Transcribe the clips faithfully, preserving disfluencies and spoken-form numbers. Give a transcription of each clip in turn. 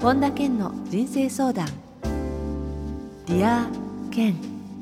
本田健の人生相談。ディア健。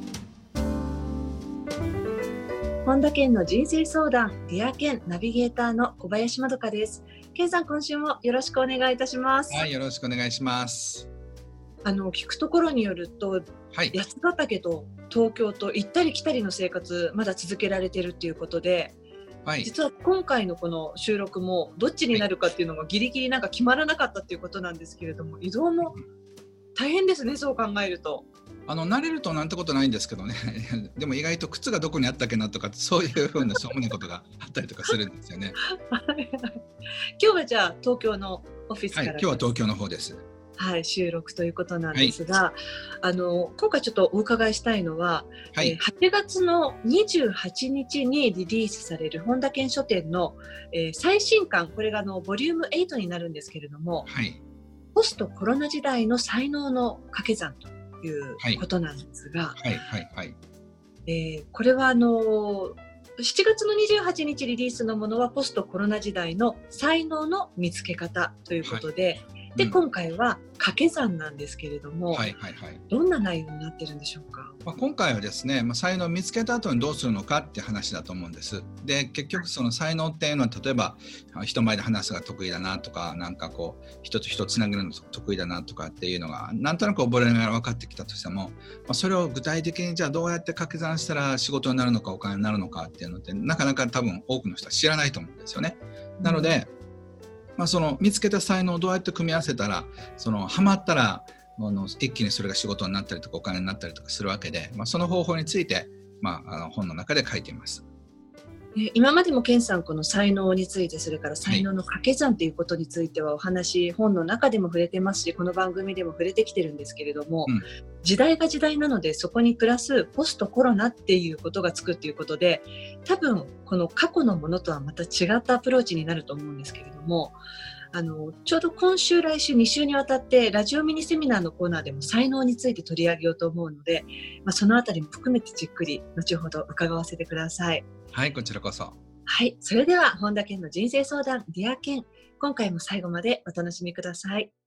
本田健の人生相談、ディア健ナビゲーターの小林まどかです。健さん、今週もよろしくお願いいたします。 はい、よろしくお願いします。 あの聞くところによると、はい、八ヶ岳と東京と行ったり来たりの生活まだ続けられているということで、はい、実は今回のこの収録もどっちになるかっていうのがギリギリなんか決まらなかったっていうことなんですけれども、移動も大変ですね、そう考えると。 あの慣れるとなんてことないんですけどねでも意外と靴がどこにあったっけなとか、そういうふうなしょうもないことがあったりとかするんですよね今日はじゃあ東京のオフィスから、 はい、今日は東京の方です。 はい、収録ということなんですが、はい、あの今回ちょっとお伺いしたいのは、はい、えー、はちがつのにじゅうはちにちにリリースされる本田健書店の、えー、最新刊、これがあのボリュームエイトになるんですけれども、はい、ポストコロナ時代の才能の掛け算ということなんですが、はいはいはい、えー、これはあのしちがつのにじゅうはちにちリリースのものはポストコロナ時代の才能の見つけ方ということで、はい、で、うん、今回は掛け算なんですけれども、はいはいはい、どんな内容になってるんでしょうか。 まあ、今回はですね、まあ、才能を見つけた後にどうするのかって話だと思うんです。で、結局その才能っていうのは、例えば人前で話すのが得意だなとか、なんかこう人と人つなげるのが得意だなとかっていうのがなんとなく覚えながら分かってきたとしても、まあ、それを具体的にじゃあどうやって掛け算したら仕事になるのかお金になるのかっていうのってなかなか多分多くの人は知らないと思うんですよね。なので、うん、まあ、その見つけた才能をどうやって組み合わせたら、そのハマったらあの一気にそれが仕事になったりとかお金になったりとかするわけで、まあ、その方法について、まあ、あの本の中で書いています。 今までも健さん、この才能について、それから才能の掛け算ということについてはお話、本の中でも触れてますし、この番組でも触れてきてるんですけれども、うん、時代が時代なので、そこにプラスポストコロナっていうことがつくっていうことで、多分この過去のものとはまた違ったアプローチになると思うんですけれども、あのちょうど今週来週に週にわたってラジオミニセミナーのコーナーでも才能について取り上げようと思うので、まあ、そのあたりも含めてじっくり後ほど伺わせてください。 はい、こちらこそ。 はい、それでは本田健の人生相談、ディア健、今回も最後までお楽しみください。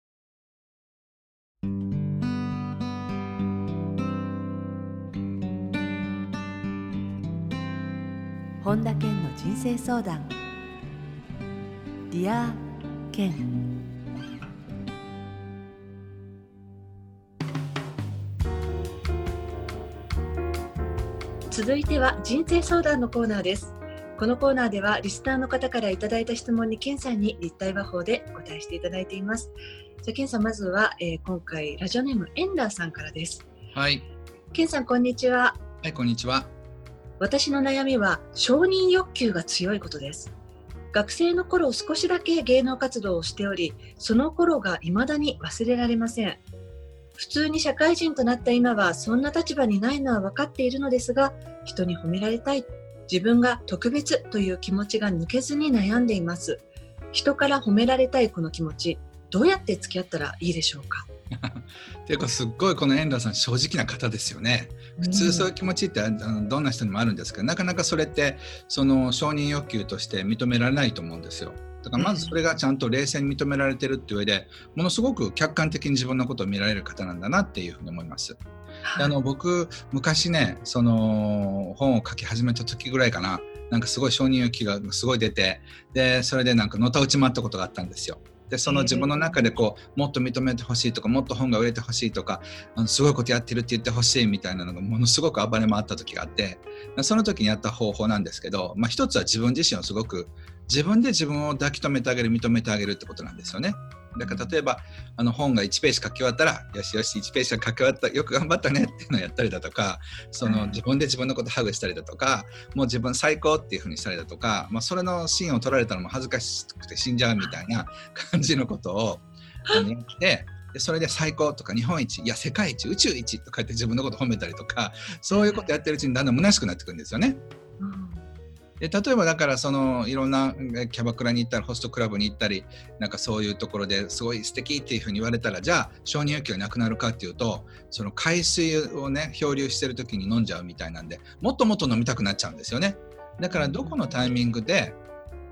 本田健の人生相談、ディア健。続いては人生相談のコーナーです。このコーナーではリスナーの方からいただいた質問に健さんに立体話法でお答えしていただいています。じゃあ健さん、まずは、えー、今回ラジオネームエンダーさんからです。 はい。 健さん、こんにちは。 はい、こんにちは。 私の悩みは承認欲求が強いことです。学生の頃少しだけ芸能活動をしており、その頃が未だに忘れられません。普通に社会人となった今はそんな立場にないのは分かっているのですが、人に褒められたい、自分が特別という気持ちが抜けずに悩んでいます。人から褒められたいこの気持ち、どうやって付き合ったらいいでしょうか。 っていうか、すっごいこの遠藤さん正直な方ですよね。普通そういう気持ちってどんな人にもあるんですけど、なかなかそれってその承認欲求として認められないと思うんですよ。だからまずそれがちゃんと冷静に認められてるっていう上で、ものすごく客観的に自分のことを見られる方なんだなっていうふうに思います。あの僕昔ね、その本を書き始めた時ぐらいかな、なんかすごい承認欲求がすごい出て、でそれでなんかのたうち回ったことがあったんですよ。でその自分の中でこうもっと認めてほしいとか、もっと本が売れてほしいとか、あのすごいことやってるって言ってほしいみたいなのがものすごく暴れ回った時があって、その時にやった方法なんですけど、まあ、一つは自分自身をすごく自分で自分を抱き留めてあげる、認めてあげるってことなんですよね。だから例えばあの本がいちページ書き終わったら、よしよしいちページ書き終わった、よく頑張ったねっていうのをやったりだとか、その自分で自分のことをハグしたりだとか、もう自分最高っていう風にしたりだとか、まあ、それのシーンを撮られたらもう恥ずかしくて死んじゃうみたいな感じのことをやって、でそれで最高とか日本一、いや世界一、宇宙一とか言って自分のこと褒めたりとか、そういうことやってるうちにだんだん虚しくなってくるんですよね。で例えばだからそのいろんなキャバクラに行ったりホストクラブに行ったり、なんかそういうところですごい素敵っていうふうに言われたら、じゃあ承認欲求がなくなるかっていうと、その海水をね漂流してる時に飲んじゃうみたいなんで、もっともっと飲みたくなっちゃうんですよね。だからどこのタイミングで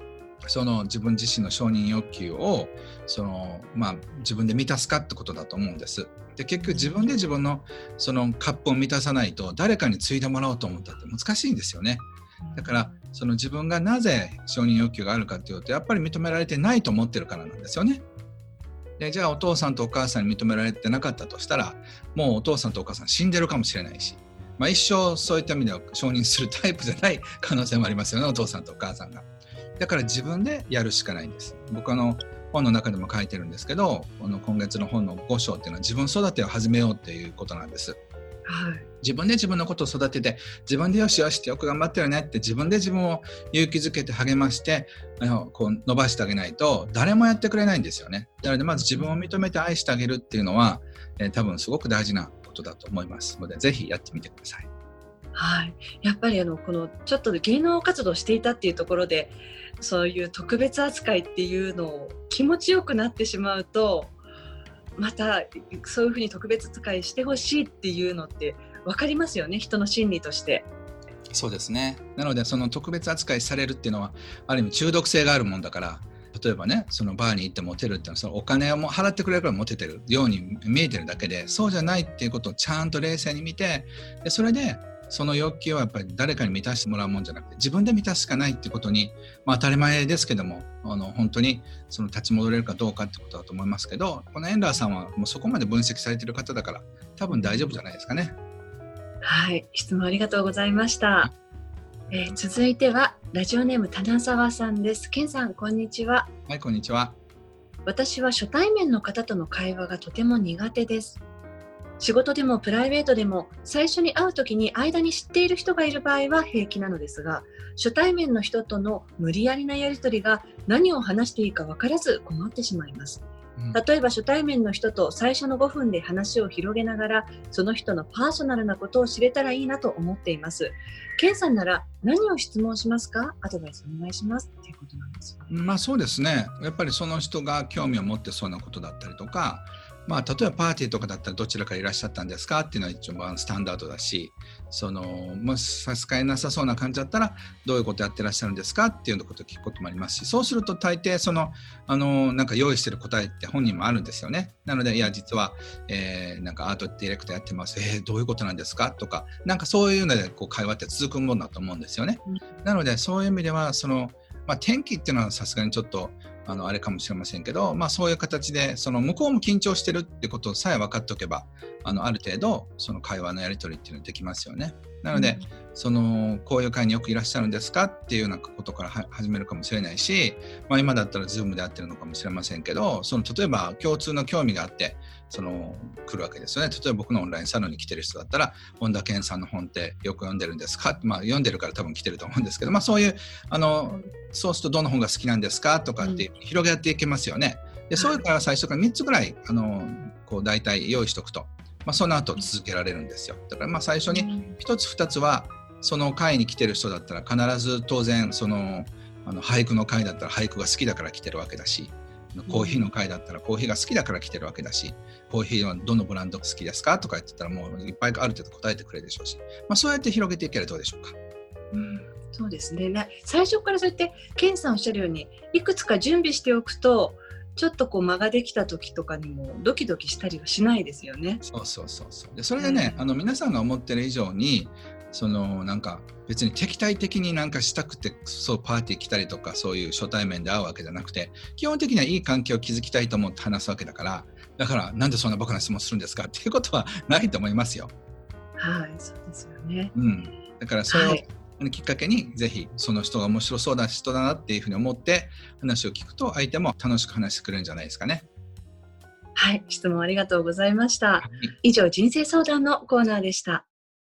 その自分自身の承認欲求をその、まあ、自分で満たすかってことだと思うんです。で結局自分で自分のそのカップを満たさないと誰かに継いでもらおうと思ったって難しいんですよね。だからその自分がなぜ承認欲求があるかというとやっぱり認められてないと思ってるからなんですよね。でじゃあお父さんとお母さんに認められてなかったとしたらもうお父さんとお母さん死んでるかもしれないし、まあ、一生そういった意味では承認するタイプじゃない可能性もありますよね、お父さんとお母さんが。だから自分でやるしかないんです。僕あの本の中でも書いてるんですけど、この今月の本のご章っていうのは自分育てを始めようっていうことなんです。はい、自分で自分のことを育てて自分でよしよしってよく頑張ってるねって自分で自分を勇気づけて励ましてあのこう伸ばしてあげないと誰もやってくれないんですよね。なのでまず自分を認めて愛してあげるっていうのは、えー、多分すごく大事なことだと思いますのでぜひやってみてください。 はい、やっぱりあのこのちょっと芸能活動をしていたっていうところでそういう特別扱いっていうのを気持ちよくなってしまうとまたそういうふうに特別扱いしてほしいっていうのって分かりますよね、人の心理として。 そうですね。なのでその特別扱いされるっていうのはある意味中毒性があるもんだから、例えばねそのバーに行ってモテるっていうのはそのお金をも払ってくれるからモテてるように見えてるだけでそうじゃないっていうことをちゃんと冷静に見て、でそれでその欲求はやっぱり誰かに満たしてもらうもんじゃなくて自分で満たすしかないっていうことに、まあ、当たり前ですけどもあの本当にその立ち戻れるかどうかってことだと思いますけど、このエンダーさんはもうそこまで分析されている方だから多分大丈夫じゃないですかね。 はい、質問ありがとうございました。えー、続いてはラジオネーム棚沢さんです。ケンさんこんにちは。 はい、こんにちは。 私は初対面の方との会話がとても苦手です。仕事でもプライベートでも最初に会うときに間に知っている人がいる場合は平気なのですが、初対面の人との無理やりなやり取りが何を話していいか分からず困ってしまいます。例えば初対面の人と最初のごふんで話を広げながらその人のパーソナルなことを知れたらいいなと思っています。ケンさんなら何を質問しますか？アドバイスお願いしますっていうことなんですよね。 まあそうですね。やっぱりその人が興味を持ってそうなことだったりとか、まあ、例えばパーティーとかだったらどちらからいらっしゃったんですかっていうのは一番スタンダードだし、そのもし差し支えなさそうな感じだったらどういうことやってらっしゃるんですかっていうことを聞くこともありますし、そうすると大抵そのあのなんか用意してる答えって本人もあるんですよね。なのでいや実は、えー、なんかアートディレクターやってます、えー、どういうことなんですかとか、なんかそういうのでこう会話って続くものだと思うんですよね。うん、なのでそういう意味ではその、まあ、天気っていうのはさすがにちょっとあのあれかもしれませんけど、まあ、そういう形でその向こうも緊張してるってことさえ分かっておけば あのある程度その会話のやり取りっていうのはできますよね。なので、うん、そのこういう会によくいらっしゃるんですかっていうようなことから始めるかもしれないし、まあ、今だったら Zoom で会ってるのかもしれませんけど、その例えば共通の興味があってその来るわけですよね。例えば僕のオンラインサロンに来てる人だったら本田健さんの本ってよく読んでるんですか、まあ、読んでるから多分来てると思うんですけど、まあ、そういうあのそうするとどの本が好きなんですかとかって広げていけますよね。でそういうから最初からみっつぐらいあのこう大体用意しておくと、まあ、その後続けられるんですよ。だからまあ最初にひとつふたつはその会に来てる人だったら必ず当然そのあの俳句の会だったら俳句が好きだから来てるわけだし、コーヒーの会だったらコーヒーが好きだから来てるわけだし、コーヒーはどのブランドが好きですかとか言ってたらもういっぱいある程度答えてくれるでしょうし、まあ、そうやって広げていければどうでしょうか。 うん、そうですね。最初からそうやってケンさんおっしゃるようにいくつか準備しておくとちょっとこう間ができた時とかにもドキドキしたりはしないですよね。 そうそうそうそうでそれでね、うん、あの皆さんが思ってる以上にそのなんか別に敵対的になんかしたくてそうパーティー来たりとかそういう初対面で会うわけじゃなくて、基本的にはいい関係を築きたいと思って話すわけだから、だからなんでそんなバカな質問するんですかっていうことはないと思いますよ。 はい、そうですよね。 うん、だからそれを、はい、きっかけにぜひその人が面白そうな人だなっていうふうに思って話を聞くと相手も楽しく話してくれるんじゃないですかね。 はい、質問ありがとうございました。はい、以上人生相談のコーナーでした。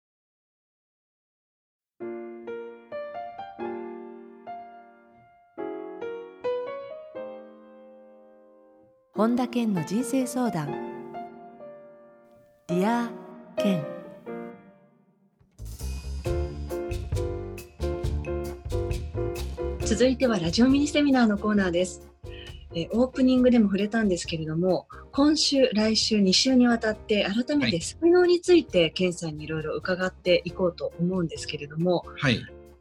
本田健の人生相談。ディア健。続いてはラジオミニセミナーのコーナーです。えオープニングでも触れたんですけれども、今週来週に週にわたって改めて才能について健さんにいろいろ伺っていこうと思うんですけれども、 はい、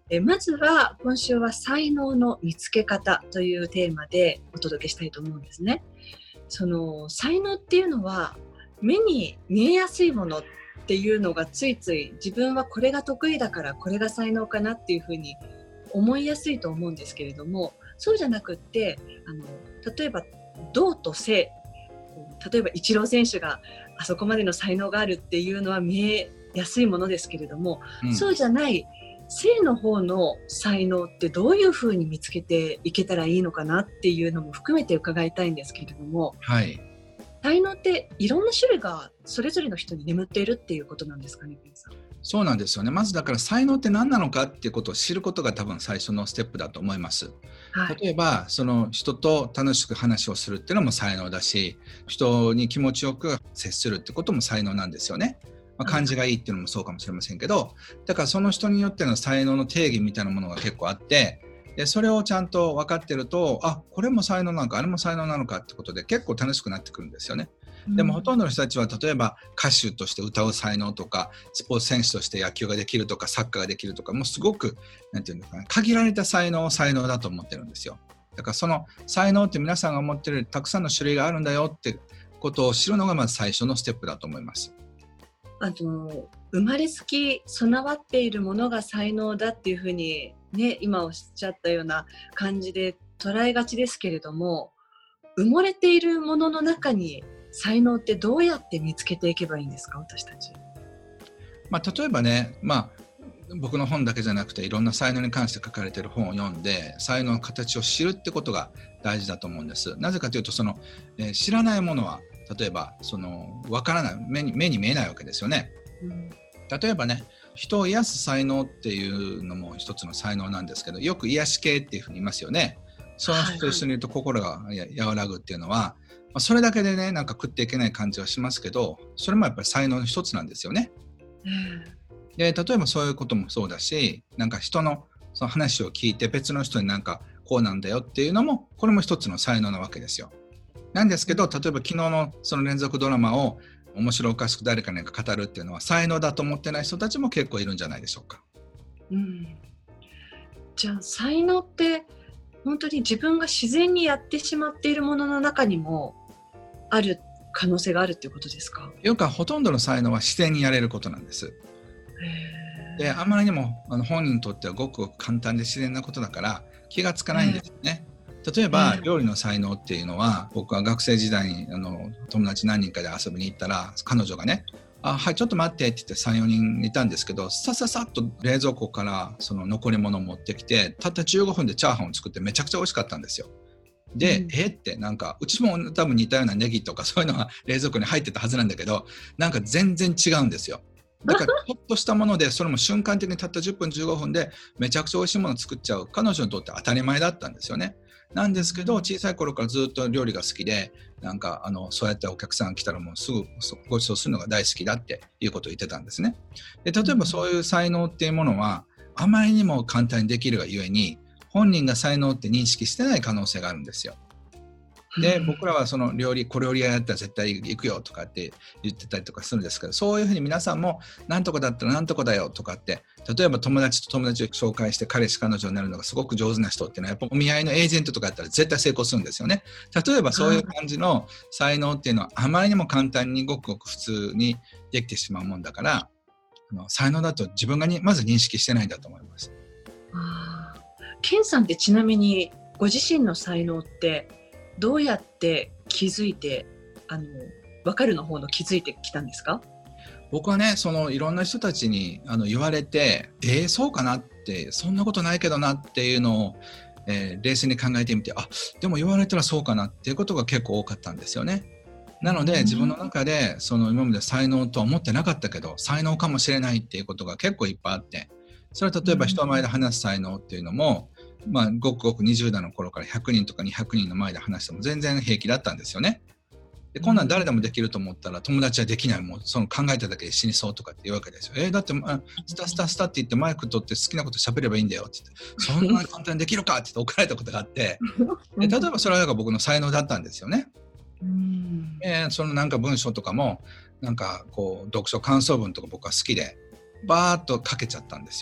えまずは今週は才能の見つけ方というテーマでお届けしたいと思うんですね。その才能っていうのは目に見えやすいものっていうのがついつい自分はこれが得意だからこれが才能かなっていうふうに思いやすいと思うんですけれども、そうじゃなくってあの例えば動と静、例えばイチロー選手があそこまでの才能があるっていうのは見えやすいものですけれども、うん、そうじゃない静の方の才能ってどういうふうに見つけていけたらいいのかなっていうのも含めて伺いたいんですけれども、 はい、 才能っていろんな種類がそれぞれの人に眠っているっていうことなんですかね、皆さん。 そうなんですよね。まずだから才能って何なのかっていうことを知ることが多分最初のステップだと思います。はい、例えばその人と楽しく話をするっていうのも才能だし、人に気持ちよく接するってことも才能なんですよね。まあ、感じがいいっていうのもそうかもしれませんけど、だからその人によっての才能の定義みたいなものが結構あって、でそれをちゃんと分かってると、あ、これも才能なのかあれも才能なのかってことで結構楽しくなってくるんですよね。でもほとんどの人たちは例えば歌手として歌う才能とかスポーツ選手として野球ができるとかサッカーができるとか、もうすごくなんていうのかな、限られた才能を才能だと思ってるんですよ。だからその才能って皆さんが持ってるたくさんの種類があるんだよってことを知るのがまず最初のステップだと思います。 あの生まれつき備わっているものが才能だっていうふうに、ね、今おっしゃったような感じで捉えがちですけれども、埋もれているものの中に才能ってどうやって見つけていけばいいんですか、私たち。 まあ、例えばね、まあ、僕の本だけじゃなくていろんな才能に関して書かれている本を読んで才能の形を知るってことが大事だと思うんです。なぜかというとその、えー、知らないものは例えばその分からない、目に、目に見えないわけですよね。うん、例えばね、人を癒す才能っていうのも一つの才能なんですけど、よく癒し系っていうふうに言いますよね。その人と一緒にいると心が和らぐっていうのは、はいはい、まあ、それだけでねなんか食っていけない感じはしますけど、それもやっぱり才能の一つなんですよね。うん、で例えばそういうこともそうだし、なんか人のその話を聞いて別の人になんかこうなんだよっていうのもこれも一つの才能なわけですよ。なんですけど、例えば昨日のその連続ドラマを面白おかしく誰かに語るっていうのは才能だと思ってない人たちも結構いるんじゃないでしょうか。 うん、じゃあ才能って本当に自分が自然にやってしまっているものの中にもある可能性があるっていうことですか。 よくほとんどの才能は自然にやれることなんです。であまりにもあの本人にとってはごくごく簡単で自然なことだから気がつかないんですよね。例えば料理の才能っていうのは、僕は学生時代にあの友達何人かで遊びに行ったら彼女がね、あ、はい、ちょっと待ってって言って さんよにんいたんですけど、さささっと冷蔵庫からその残り物を持ってきてたったじゅうごふんでチャーハンを作ってめちゃくちゃ美味しかったんですよ。で、うん、えってなんかうちも多分似たようなネギとかそういうのが冷蔵庫に入ってたはずなんだけど、なんか全然違うんですよ。だからちょっとしたものでそれも瞬間的にたったじゅっぷんじゅうごふんでめちゃくちゃ美味しいものを作っちゃう、彼女にとって当たり前だったんですよね。なんですけど小さい頃からずっと料理が好きで、なんかあのそうやってお客さん来たらもうすぐご馳走するのが大好きだっていうことを言ってたんですね。で例えばそういう才能っていうものはあまりにも簡単にできるがゆえに本人が才能って認識してない可能性があるんですよ。で僕らはその料理小料理屋やったら絶対行くよとかって言ってたりとかするんですけど、そういうふうに皆さんもなんとかだったらなんとかだよとかって、例えば友達と友達を紹介して彼氏彼女になるのがすごく上手な人っていうのはやっぱお見合いのエージェントとかやったら絶対成功するんですよね。例えばそういう感じの才能っていうのはあまりにも簡単にごくごく普通にできてしまうもんだから、あの才能だと自分がにまず認識してないんだと思います。 あ、ケンさんってちなみにご自身の才能ってどうやって気づいて、あの分かるの方の気づいてきたんですか？ 僕はね、そのいろんな人たちにあの言われて、えー、そうかなって、そんなことないけどなっていうのを、えー、冷静に考えてみて、あ、でも言われたらそうかなっていうことが結構多かったんですよね。なので自分の中でその今まで才能とは思ってなかったけど才能かもしれないっていうことが結構いっぱいあって、それは例えば人前で話す才能っていうのも、まあ、ごくごくにじゅう代の頃からひゃくにんとかにひゃくにんの前で話しても全然平気だったんですよね。でこんなん誰でもできると思ったら友達はできない、もうその考えただけで死にそうとかって言うわけですよ。えー、だってスタスタスタって言ってマイク取って好きなこと喋ればいいんだよって言って、そんな簡単にできるかって言って怒られたことがあってで例えばそれは僕の才能だったんですよね。うんえー、そのなんか文章とかもなんかこう読書感想文とか僕は好きでバーッと書けちゃったんですよ。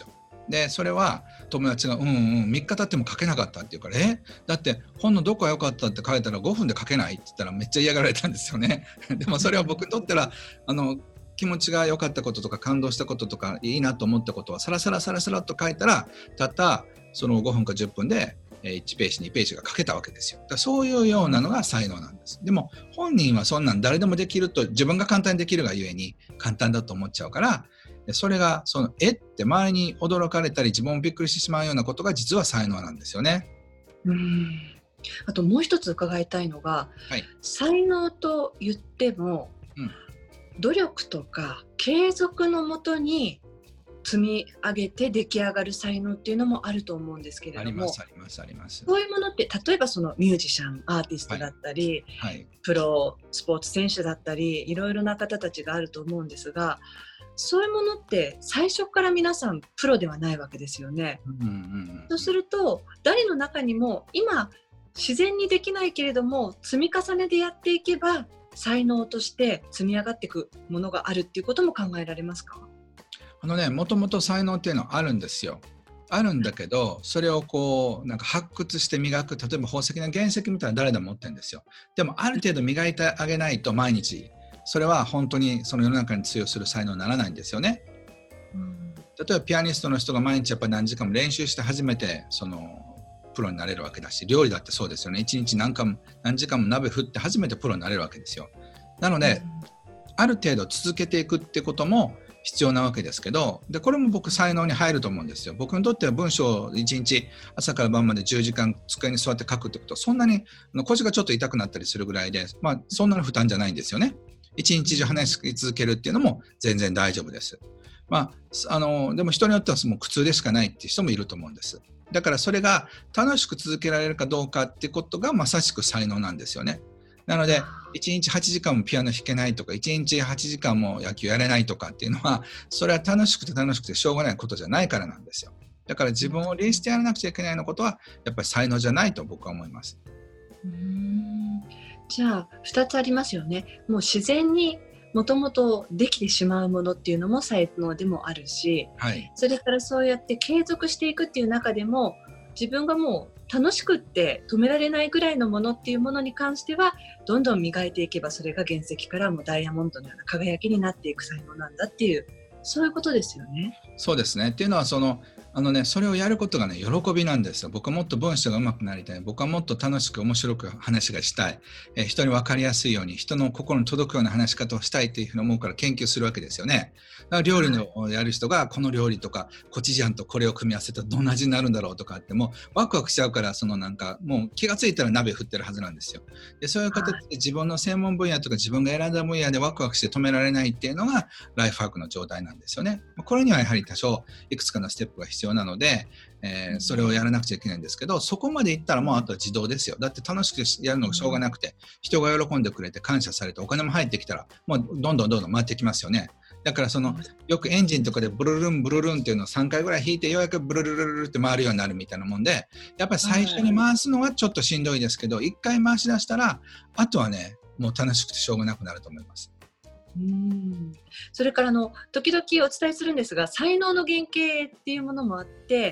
でそれは友達がうんうんみっか経っても書けなかったっていうから、えだって本のどこが良かったって書いたらごふんで書けないって言ったらめっちゃ嫌がられたんですよねでもそれは僕にとったらあの気持ちが良かったこととか感動したこととかいいなと思ったことはサラサラサラサラっと書いたらたったそのごふんかじゅっぷんでいちページにページが書けたわけですよ。だからそういうようなのが才能なんです。でも本人はそんなん誰でもできると自分が簡単にできるがゆえに簡単だと思っちゃうからそれがそのえって周りに驚かれたり自分もびっくりしてしまうようなことが実は才能なんですよね。 うん。あともう一つ伺いたいのが、はい、才能と言っても、うん、努力とか継続のもとに積み上げて出来上がる才能っていうのもあると思うんですけれども、 ありますありますあります。 そういうものって例えばそのミュージシャンアーティストだったり、はいはい、プロスポーツ選手だったりいろいろな方たちがあると思うんですが、そういうものって最初から皆さんプロではないわけですよね。うんうんうん、そうすると誰の中にも今自然にできないけれども積み重ねでやっていけば才能として積み上がっていくものがあるっていうことも考えられますか？ あのね、もともと才能っていうのはあるんですよ。あるんだけど、それをこうなんか発掘して磨く、例えば宝石の原石みたいな誰でも持ってるんですよ。でもある程度磨いてあげないと毎日、それは本当にその世の中に通用する才能にならないんですよね。うん、例えばピアニストの人が毎日やっぱり何時間も練習して初めてそのプロになれるわけだし、料理だってそうですよね。一日何回も何時間も鍋振って初めてプロになれるわけですよ。なので、うん、ある程度続けていくってことも必要なわけですけど、でこれも僕才能に入ると思うんですよ。僕にとっては文章をいちにち朝から晩までじゅうじかん机に座って書くってことはそんなに腰がちょっと痛くなったりするぐらいで、まあ、そんなの負担じゃないんですよね。一日中話し続けるっていうのも全然大丈夫です。まあ、あのでも人によってはもう苦痛でしかないっていう人もいると思うんです。だからそれが楽しく続けられるかどうかってことがまさしく才能なんですよね。なのでいちにちはちじかんもピアノ弾けないとかいちにちはちじかんも野球やれないとかっていうのはそれは楽しくて楽しくてしょうがないことじゃないからなんですよ。だから自分を律してやらなくちゃいけないのことはやっぱり才能じゃないと僕は思います。 うーん、じゃあふたつありますよね。もう自然にもともとできてしまうものっていうのも才能でもあるし、はい、それからそうやって継続していくっていう中でも自分がもう楽しくって止められないぐらいのものっていうものに関してはどんどん磨いていけばそれが原石からもダイヤモンドのような輝きになっていく才能なんだっていうそういうことですよね。 そうですね。っていうのはそのあのね、それをやることがね、喜びなんですよ。僕はもっと文章が上手くなりたい。僕はもっと楽しく面白く話がしたい。えー、人に分かりやすいように、人の心に届くような話し方をしたいっていうふうに思うから研究するわけですよね。だから料理のやる人が、この料理とか、コチュジャンとこれを組み合わせたらどんな味になるんだろうとかって、もうワクワクしちゃうから、そのなんか、もう気がついたら鍋振ってるはずなんですよ。で、そういう形で自分の専門分野とか自分が選んだ分野でワクワクして止められないっていうのが、ライフワークの状態なんですよね。これにはやはり多少、いくつかのステップが必要なので、えー、それをやらなくちゃいけないんですけど、そこまでいったらもうあとは自動ですよ。だって楽しくやるのがしょうがなくて、人が喜んでくれて感謝されてお金も入ってきたらもうどんどんどんどん回ってきますよね。だからそのよくエンジンとかでブルルンブルルンっていうのをさんかいぐらい弾いてようやくブルルルルルって回るようになるみたいなもんで、やっぱり最初に回すのはちょっとしんどいですけど、いっかい回し出したらあとはねもう楽しくてしょうがなくなると思います。 うーん、それからあの時々お伝えするんですが才能の原型っていうものもあって、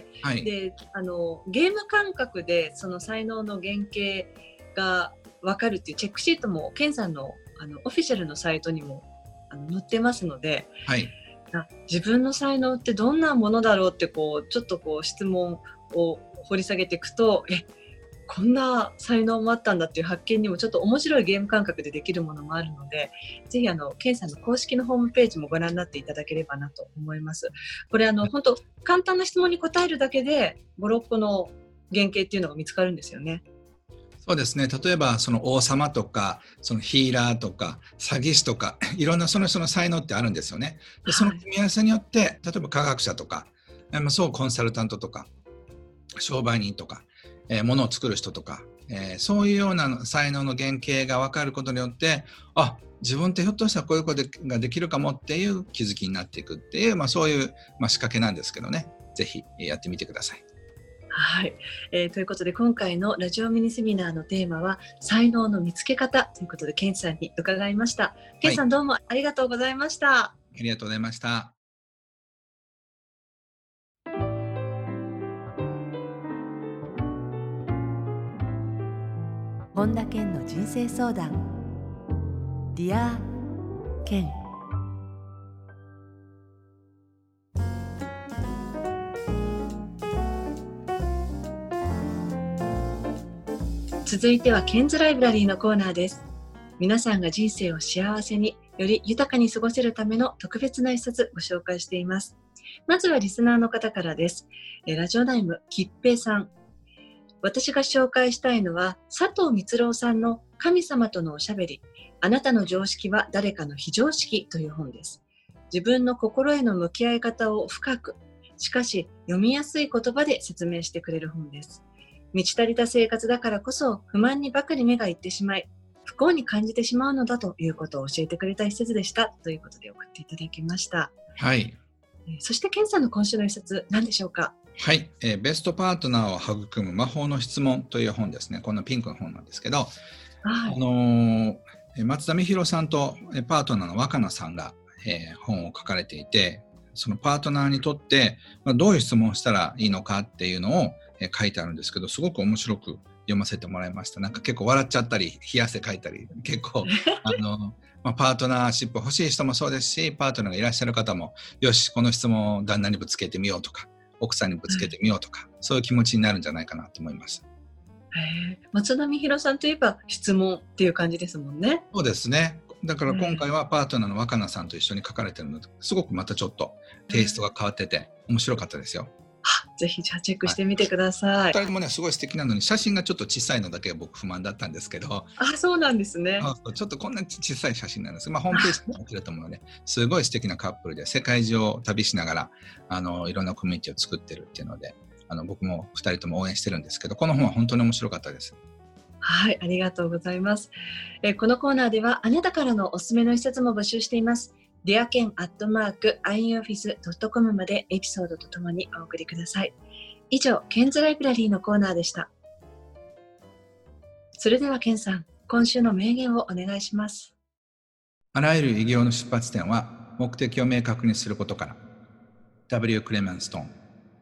はい、であのゲーム感覚でその才能の原型が分かるっていうチェックシートもケンさん の, あのオフィシャルのサイトにもあの載ってますので、はい、自分の才能ってどんなものだろうってこうちょっとこう質問を掘り下げていくとえこんな才能もあったんだっていう発見にもちょっと面白いゲーム感覚でできるものもあるのでぜひあのケンさんの公式のホームページもご覧になっていただければなと思います。これあの本当簡単な質問に答えるだけでご、ろっこの原型っていうのが見つかるんですよね。 そうですね。例えばその王様とかそのヒーラーとか詐欺師とかいろんなその人の才能ってあるんですよね。でその組み合わせによって、はい、例えば科学者とかそうコンサルタントとか商売人とかえー、ものを作る人とか、えー、そういうような才能の原型が分かることによってあ自分ってひょっとしたらこういうことができるかもっていう気づきになっていくっていう、まあ、そういう、まあ、仕掛けなんですけどねぜひやってみてください。 はい、えー、ということで今回のラジオミニセミナーのテーマは才能の見つけ方ということでケンさんに伺いました。ケンさん、はい、どうもありがとうございました。 ありがとうございました。 本田健の人生相談。ディア健。続いてはケンズライブラリーのコーナーです。皆さんが人生を幸せにより豊かに過ごせるための特別な一冊ご紹介しています。まずはリスナーの方からです。えラジオネームきっぺいさん。私が紹介したいのは佐藤光郎さんの神様とのおしゃべり、あなたの常識は誰かの非常識という本です。自分の心への向き合い方を深く、しかし読みやすい言葉で説明してくれる本です。満ち足りた生活だからこそ不満にばかり目がいってしまい、不幸に感じてしまうのだということを教えてくれた一節でしたということで送っていただきました。 はい。 そしてケンさんの今週の一節何でしょうか？ はい、えー、ベストパートナーを育む魔法の質問という本ですね。このピンクの本なんですけど、はい、あのー、松田美弘さんとパートナーの若菜さんが、えー、本を書かれていて、そのパートナーにとって、まあ、どういう質問をしたらいいのかっていうのを、えー、書いてあるんですけど、すごく面白く読ませてもらいました。なんか結構笑っちゃったり冷や汗かいたり、結構あの、まあ、パートナーシップ欲しい人もそうですし、パートナーがいらっしゃる方も、よしこの質問を旦那にぶつけてみようとか、奥さんにぶつけてみようとか、うん、そういう気持ちになるんじゃないかなと思います。 へー、松田美弘さんといえば質問っていう感じですもんね。 そうですね。だから今回はパートナーの若菜さんと一緒に書かれてるので、すごくまたちょっとテイストが変わってて面白かったですよ。 ぜひじゃあチェックしてみてください。はい、 ふたりともねすごい素敵なのに、写真がちょっと小さいのだけが僕不満だったんですけど。 あ、そうなんですね。 ちょっとこんな小さい写真なんです。まあホームページに載ってると思うので、すごい素敵なカップルで世界中を旅しながらあのいろんなコミュニティを作ってるっていうので、あの僕もふたりとも応援してるんですけど、この本は本当に面白かったです。 はい、ありがとうございます。えこのコーナーではあなたからのおすすめの一冊も募集しています。ディアケンアットマークアイオフィスドットコムまでエピソードとともにお送りください。以上、ケンズライブラリーのコーナーでした。それではケンさん、今週の名言をお願いします。 あらゆる偉業の出発点は目的を明確にすることから。 ダブリュー クレメンストーン。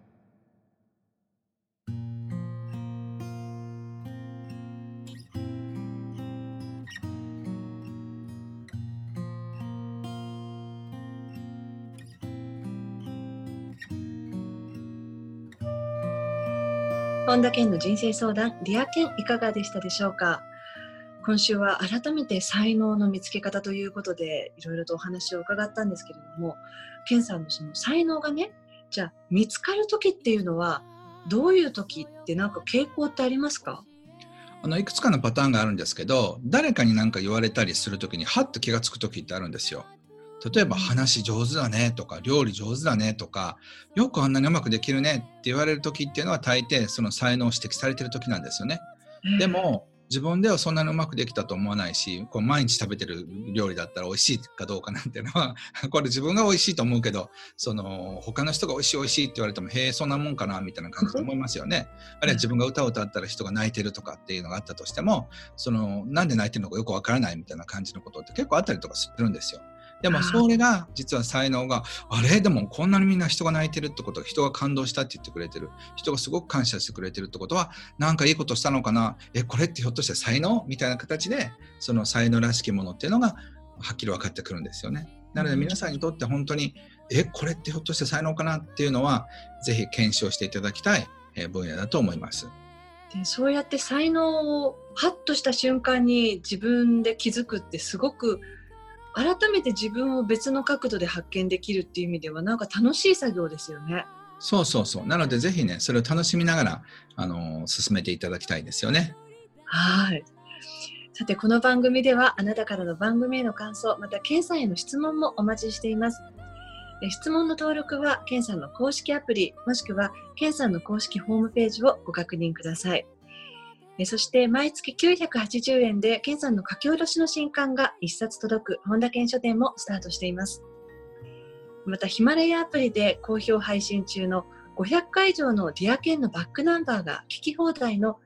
本田健の人生相談、ディア健いかがでしたでしょうか？今週は改めて才能の見つけ方ということでいろいろとお話を伺ったんですけれども、健さんのその才能がね、じゃあ見つかる時っていうのはどういう時ってなんか傾向ってありますか？ あのいくつかのパターンがあるんですけど、誰かに何か言われたりする時にハッと気がつく時ってあるんですよ。例えば話上手だねとか料理上手だねとか、よくあんなにうまくできるねって言われる時っていうのは大抵その才能を指摘されてる時なんですよね。でも自分ではそんなにうまくできたと思わないし、こう毎日食べてる料理だったら美味しいかどうかなんていうのはこれ自分が美味しいと思うけど、その他の人が美味しい美味しいって言われても、へえそんなもんかなみたいな感じで思いますよね。あるいは自分が歌を歌ったら人が泣いてるとかっていうのがあったとしても、そのなんで泣いてるのかよくわからないみたいな感じのことって結構あったりとかするんですよ。でもそれが実は才能が、あれでもこんなにみんな人が泣いてるってことは、人が感動したって言ってくれてる、人がすごく感謝してくれてるってことは、なんかいいことしたのかな、えこれってひょっとして才能みたいな形で、その才能らしきものっていうのがはっきり分かってくるんですよね。なので皆さんにとって本当にえこれってひょっとして才能かなっていうのは、ぜひ検証していただきたい分野だと思います。 でそうやって才能をハッとした瞬間に自分で気づくってすごく改めて自分を別の角度で発見できるっていう意味ではなんか楽しい作業ですよね。 そうそうそう。なのでぜひねそれを楽しみながらあの進めていただきたいですよね。 はい。さてこの番組ではあなたからの番組への感想、またケンさんへの質問もお待ちしています。質問の登録はケンさんの公式アプリもしくはケンさんの公式ホームページをご確認ください。そして毎月きゅうひゃくはちじゅうえんでケンさんの書き下ろしの新刊がいっさつ届く本田健書店もスタートしています。またヒマラヤアプリで好評配信中のごひゃっかい以上のディアケンのバックナンバーが聞き放題の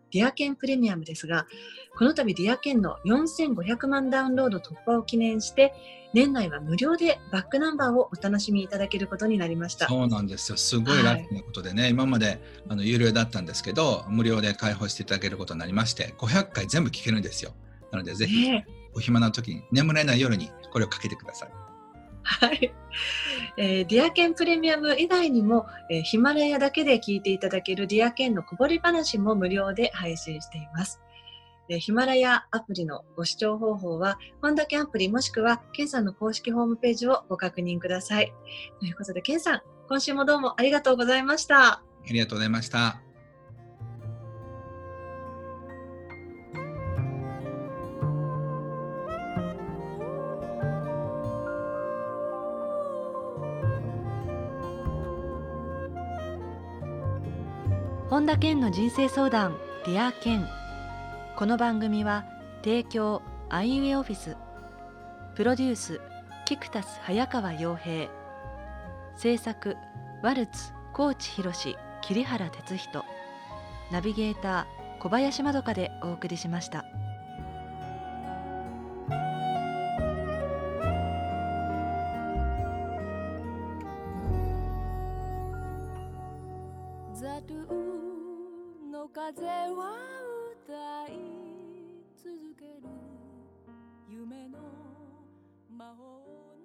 ディアケンプレミアムですが、この度ディアケンのよんせんごひゃくまんダウンロード突破を記念して、年内は無料でバックナンバーをお楽しみいただけることになりました。 そうなんですよ。すごいラッキーなことでね、はい、今まであの有料だったんですけど、無料で開放していただけることになりまして、ごひゃっかい全部聞けるんですよ。なのでぜひ、ね、お暇な時に眠れない夜にこれをかけてください。 はい、えー、ディアケンプレミアム以外にも、えー、ヒマラヤだけで聞いていただけるディアケンのこぼれ話も無料で配信しています。えー、ヒマラヤアプリのご視聴方法は本田健アプリもしくはケンさんの公式ホームページをご確認ください。ということでケンさん、今週もどうもありがとうございました。 ありがとうございました。 本田健の人生相談ディア健。この番組は提供アイウェイオフィス、プロデュースキクタス早川洋平、制作ワルツ高知博桐原哲人、ナビゲーター小林まどかでお送りしました。ザドゥの風は歌い続ける夢の魔法